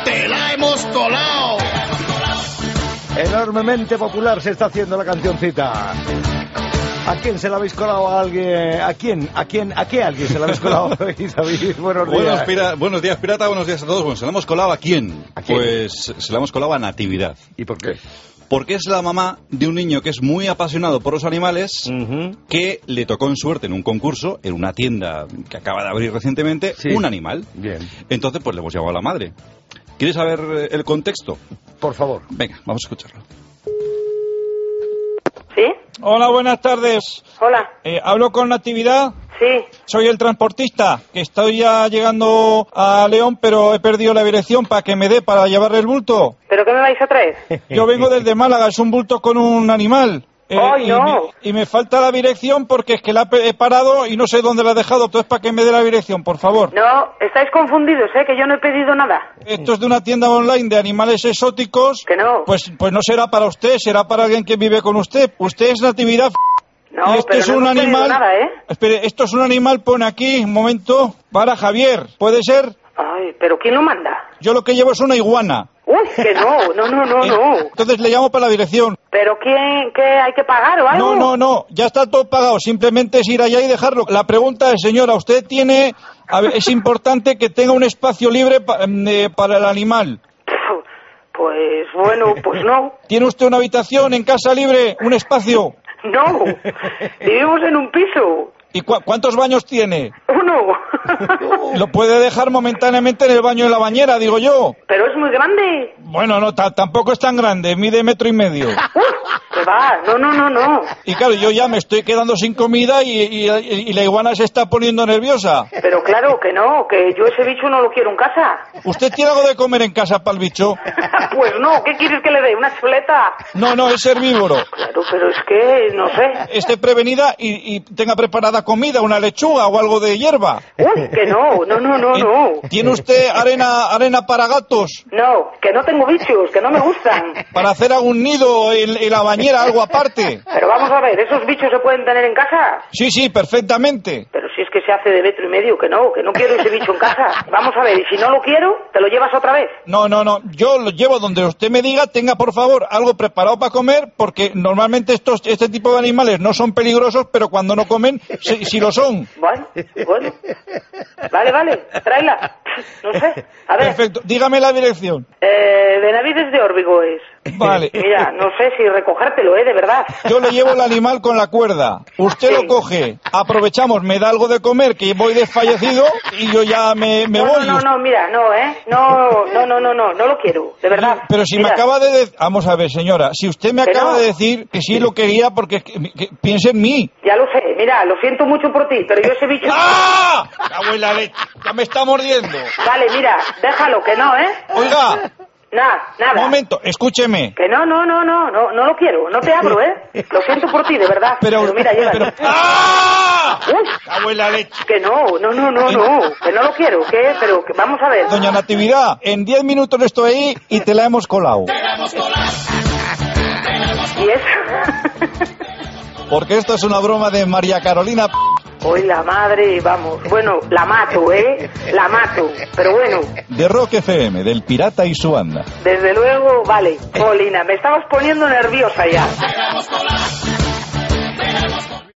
¡Te la hemos colado! Enormemente popular se está haciendo la cancioncita. ¿A quién se la habéis colado? ¿A alguien? ¿A qué alguien se la habéis colado? David, buenos días. Buenos días, pirata, buenos días a todos. Bueno, ¿se la hemos colado a quién? ¿A quién? Pues se la hemos colado a Natividad. ¿Y por qué? Porque es la mamá de un niño que es muy apasionado por los animales, que le tocó en suerte en un concurso, en una tienda que acaba de abrir recientemente, sí, un animal. Bien. Entonces, pues le hemos llamado a la madre. ¿Quieres saber el contexto? Por favor. Venga, vamos a escucharlo. ¿Sí? Hola, buenas tardes. Hola. ¿Hablo con Natividad? Sí. Soy el transportista, que estoy ya llegando a León, pero he perdido la dirección para que me dé para llevarle el bulto. ¿Pero qué me vais a traer? Yo vengo desde Málaga, es un bulto con un animal. ¡Ay, no! Y me falta la dirección porque es que la he parado y no sé dónde la he dejado. Entonces, para que me dé la dirección, por favor. No, estáis confundidos, que yo no he pedido nada. Esto es de una tienda online de animales exóticos. Que no. Pues no será para usted, será para alguien que vive con usted. Usted es Natividad. No, y esto pero es no un hemos pedido animal. Nada, Espere, esto es un animal, pone aquí, un momento, para Javier. ¿Puede ser? Ay, ¿pero quién lo manda? Yo lo que llevo es una iguana. Uy, que no. Entonces le llamo para la dirección. ¿Pero qué hay que pagar o algo? No, ya está todo pagado, simplemente es ir allá y dejarlo. La pregunta es, señora, ¿usted tiene, es importante que tenga un espacio libre para el animal? Pues bueno, pues no. ¿Tiene usted una habitación en casa libre, un espacio? No, vivimos en un piso. ¿Y cuántos baños tiene? Uno. Lo puede dejar momentáneamente en el baño de la bañera, digo yo. Pero es muy grande. Bueno, no, tampoco es tan grande, mide 1,5 metros. Que va, no. Y claro, yo ya me estoy quedando sin comida y la iguana se está poniendo nerviosa. Pero claro que no, que yo ese bicho no lo quiero en casa. ¿Usted tiene algo de comer en casa para el bicho? Pues no, ¿qué quieres que le dé? ¿Una chuleta? No, es herbívoro. Claro, pero es que, no sé. Esté prevenida y tenga preparada comida, una lechuga o algo de hierba. Uy, que no. ¿Tiene usted arena para gatos? No, que no tengo bichos, que no me gustan. ¿Para hacer algún nido en la bañera, algo aparte? Pero vamos a ver, ¿esos bichos se pueden tener en casa? Sí, perfectamente. Pero si es que se hace de 1,5 metros, que no quiero ese bicho en casa. Vamos a ver, y si no lo quiero, ¿te lo llevas otra vez? No, yo lo llevo donde usted me diga, tenga por favor algo preparado para comer, porque normalmente este tipo de animales no son peligrosos, pero cuando no comen, sí lo son. Bueno. Vale, tráela. No sé, a ver. Perfecto, dígame la dirección. Benavides de Órbigo es. Vale. Mira, no sé si recogértelo, de verdad. Yo le llevo el animal con la cuerda. Usted lo coge, aprovechamos, me da algo de comer, que voy desfallecido, y yo ya me voy. No, mira, no lo quiero, de verdad. Pero si me acaba de decir... Vamos a ver, señora, si usted me acaba de decir que sí lo quería porque que piense en mí. Ya lo sé, mira, lo siento mucho por ti, pero yo ese bicho... ¡Ah! Abuela, ya me está mordiendo. Vale, mira, déjalo, que no, Oiga. Nada. Un momento, escúcheme. Que no lo quiero, no te abro, Lo siento por ti, de verdad. Pero mira, llévalo. ¡Ah! Abuela leche. Que no, que no lo quiero, pero que vamos a ver. Doña Natividad, en 10 minutos estoy ahí y te la hemos colado. ¿Y eso? Porque esto es una broma de María Carolina. Hoy la madre, vamos, bueno, la mato, la mato, pero bueno. De Rock FM, del Pirata y su banda. Desde luego, vale. Polina, me estabas poniendo nerviosa ya.